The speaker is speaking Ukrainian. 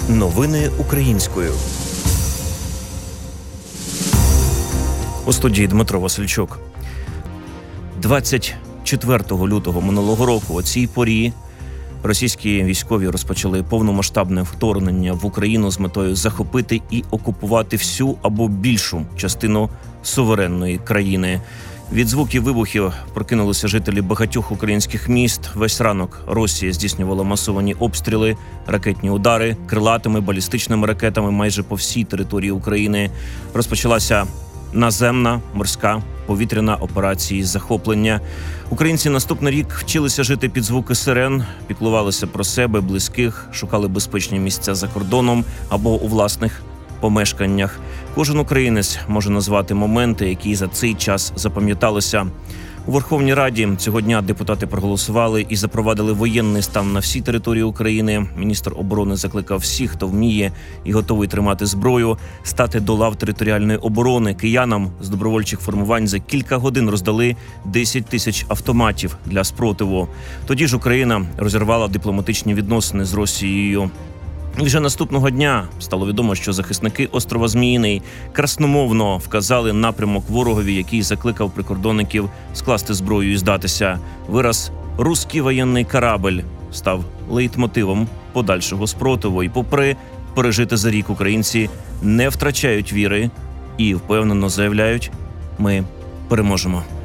Новини українською. У студії Дмитро Васильчук. 24 лютого минулого року о цій порі російські військові розпочали повномасштабне вторгнення в Україну з метою захопити і окупувати всю або більшу частину суверенної країни. Від звуків вибухів прокинулися жителі багатьох українських міст. Весь ранок Росія здійснювала масовані обстріли, ракетні удари крилатими балістичними ракетами майже по всій території України. Розпочалася наземна, морська, повітряна операції захоплення. Українці наступний рік вчилися жити під звуки сирен, піклувалися про себе, близьких, шукали безпечні місця за кордоном або у власних помешканнях. Кожен українець може назвати моменти, які за цей час запам'яталися. У Верховній Раді цього дня депутати проголосували і запровадили воєнний стан на всій території України. Міністр оборони закликав всіх, хто вміє і готовий тримати зброю, стати до лав територіальної оборони. Киянам з добровольчих формувань за кілька годин роздали 10 тисяч автоматів для спротиву. Тоді ж Україна розірвала дипломатичні відносини з Росією. І вже наступного дня стало відомо, що захисники острова Зміїний красномовно вказали напрямок ворогові, який закликав прикордонників скласти зброю і здатися. Вираз «русський воєнний корабль» став лейтмотивом подальшого спротиву. І попри пережити за рік, українці не втрачають віри і впевнено заявляють: ми переможемо.